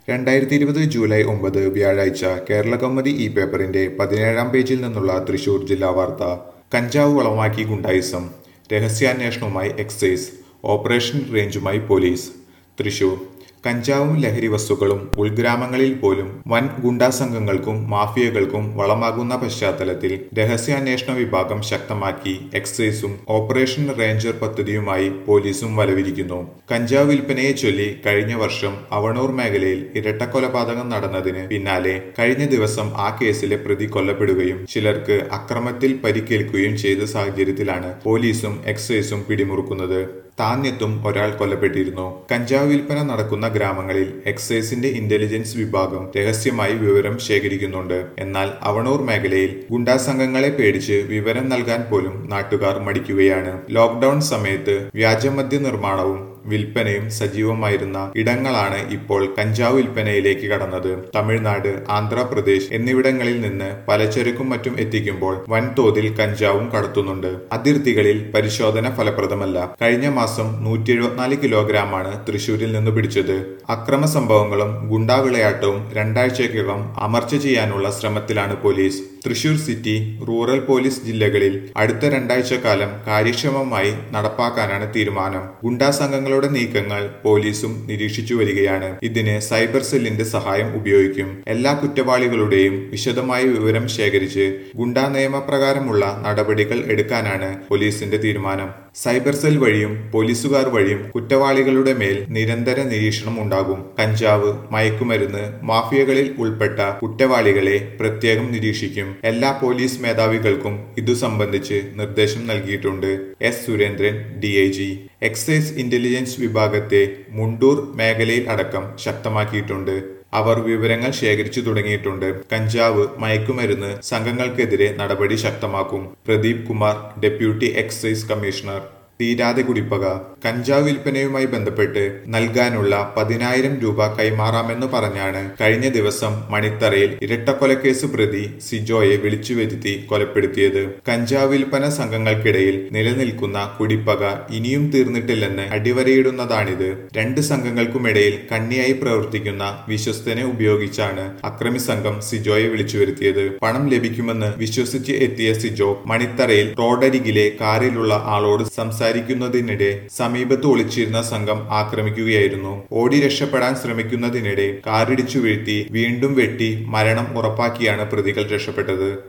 2020 July 9 വ്യാഴാഴ്ച കേരള കൗമുദി ഈ പേപ്പറിന്റെ 17-ാം പേജിൽ നിന്നുള്ള തൃശൂർ ജില്ലാ വാർത്ത. കഞ്ചാവ് വളമാക്കി ഗുണ്ടായിസം, രഹസ്യാന്വേഷണവുമായി എക്സൈസ്, ഓപ്പറേഷൻ റേഞ്ചുമായി പോലീസ്. തൃശൂർ കഞ്ചാവും ലഹരി വസ്തുക്കളും ഉൾഗ്രാമങ്ങളിൽ പോലും വൻ ഗുണ്ടാ സംഘങ്ങൾക്കും മാഫിയകൾക്കും വളമാകുന്ന പശ്ചാത്തലത്തിൽ രഹസ്യാന്വേഷണ വിഭാഗം ശക്തമാക്കി എക്സൈസും ഓപ്പറേഷൻ റേഞ്ചർ പദ്ധതിയുമായി പോലീസും വലവിരിക്കുന്നു. കഞ്ചാവ് വിൽപ്പനയെ ചൊല്ലി കഴിഞ്ഞ വർഷം അവണൂർ മേഖലയിൽ ഇരട്ടക്കൊലപാതകം നടന്നതിന് പിന്നാലെ കഴിഞ്ഞ ദിവസം ആ കേസിലെ പ്രതി കൊല്ലപ്പെടുകയും ചിലർക്ക് അക്രമത്തിൽ പരിക്കേൽക്കുകയും ചെയ്ത സാഹചര്യത്തിലാണ് പോലീസും എക്സൈസും പിടിമുറുക്കുന്നത്. താന്യത്തും ഒരാൾ കൊല്ലപ്പെട്ടിരുന്നു. കഞ്ചാവ് വിൽപ്പന നടക്കുന്ന ഗ്രാമങ്ങളിൽ എക്സൈസിന്റെ ഇന്റലിജൻസ് വിഭാഗം രഹസ്യമായി വിവരം ശേഖരിക്കുന്നുണ്ട്. എന്നാൽ അവണൂർ മേഖലയിൽ ഗുണ്ടാ സംഘങ്ങളെ പേടിച്ച് വിവരം നൽകാൻ പോലും നാട്ടുകാർ മടിക്കുകയാണ്. ലോക്ക്ഡൌൺ സമയത്ത് വ്യാജമദ്യ നിർമ്മാണവും വിൽപ്പനയും സജീവമായിരുന്ന ഇടങ്ങളാണ് ഇപ്പോൾ കഞ്ചാവ് വിൽപ്പനയിലേക്ക് കടന്നത്. തമിഴ്നാട്, ആന്ധ്രാപ്രദേശ് എന്നിവിടങ്ങളിൽ നിന്ന് പലചരക്കും മറ്റും എത്തിക്കുമ്പോൾ വൻതോതിൽ കഞ്ചാവും കടത്തുന്നുണ്ട്. അതിർത്തികളിൽ പരിശോധന ഫലപ്രദമല്ല. കഴിഞ്ഞ മാസം 174 കിലോഗ്രാമാണ് തൃശൂരിൽ നിന്ന് പിടിച്ചത്. അക്രമ സംഭവങ്ങളും ഗുണ്ടാ വിളയാട്ടവും രണ്ടാഴ്ചയ്ക്കകം അമർച്ച ചെയ്യാനുള്ള ശ്രമത്തിലാണ് police. Thrissur city, rural police ജില്ലകളിൽ അടുത്ത 2 കാലം കാര്യക്ഷമമായി നടപ്പാക്കാനാണ് തീരുമാനം. ഗുണ്ടാ സംഘങ്ങളുടെ നീക്കങ്ങൾ പോലീസും നിരീക്ഷിച്ചു വരികയാണ്. ഇതിന് സൈബർ സെല്ലിന്റെ സഹായം ഉപയോഗിക്കും. എല്ലാ കുറ്റവാളികളുടെയും വിശദമായ വിവരം ശേഖരിച്ച് ഗുണ്ടാ നിയമപ്രകാരമുള്ള നടപടികൾ എടുക്കാനാണ് പോലീസിന്റെ തീരുമാനം. സൈബർ സെൽ വഴിയും പോലീസുകാർ വഴിയും കുറ്റവാളികളുടെ മേൽ നിരന്തര നിരീക്ഷണം ഉണ്ടാകും. കഞ്ചാവ്, മയക്കുമരുന്ന് മാഫിയകളിൽ ഉൾപ്പെട്ട കുറ്റവാളികളെ പ്രത്യേകം നിരീക്ഷിക്കും. എല്ലാ പോലീസ് മേധാവികൾക്കും ഇതു സംബന്ധിച്ച് നിർദ്ദേശം നൽകിയിട്ടുണ്ട്. S Surendran, DIG. Excise intelligence വിഭാഗത്തെ മുണ്ടൂർ മേഖലയിൽ അടക്കം ശക്തമാക്കിയിട്ടുണ്ട്. അവർ വിവരങ്ങൾ ശേഖരിച്ചു തുടങ്ങിയിട്ടുണ്ട്. കഞ്ചാവ്, മയക്കുമരുന്ന് സംഘങ്ങൾക്കെതിരെ നടപടി ശക്തമാക്കും. Pradeep Kumar, deputy excise commissioner. തീരാതെ കുടിപ്പക. കഞ്ചാവ് വിൽപ്പനയുമായി ബന്ധപ്പെട്ട് നൽകാനുള്ള 10,000 രൂപ കൈമാറാമെന്ന് പറഞ്ഞാണ് കഴിഞ്ഞ ദിവസം മണിത്തറയിൽ ഇരട്ടക്കൊലക്കേസ് പ്രതി സിജോയെ വിളിച്ചു വരുത്തി കൊലപ്പെടുത്തിയത്. കഞ്ചാവ് വിൽപ്പന സംഘങ്ങൾക്കിടയിൽ നിലനിൽക്കുന്ന കുടിപ്പക ഇനിയും തീർന്നിട്ടില്ലെന്ന് അടിവരയിടുന്നതാണിത്. 2 സംഘങ്ങൾക്കുമിടയിൽ കണ്ണിയായി പ്രവർത്തിക്കുന്ന വിശ്വസ്തനെ ഉപയോഗിച്ചാണ് അക്രമി സംഘം സിജോയെ വിളിച്ചു വരുത്തിയത്. പണം ലഭിക്കുമെന്ന് വിശ്വസിച്ച് എത്തിയ സിജോ മണിത്തറയിൽ റോഡരികിലെ കാറിലുള്ള ആളോട് സംസാരിക്കുന്നതിനിടെ സമീപത്ത് ഒളിച്ചിരുന്ന സംഘം ആക്രമിക്കുകയായിരുന്നു. ഓടി രക്ഷപ്പെടാൻ ശ്രമിക്കുന്നതിനിടെ കാറിടിച്ചു വീഴ്ത്തി വീണ്ടും വെട്ടി മരണം ഉറപ്പാക്കിയാണ് പ്രതികൾ രക്ഷപ്പെട്ടത്.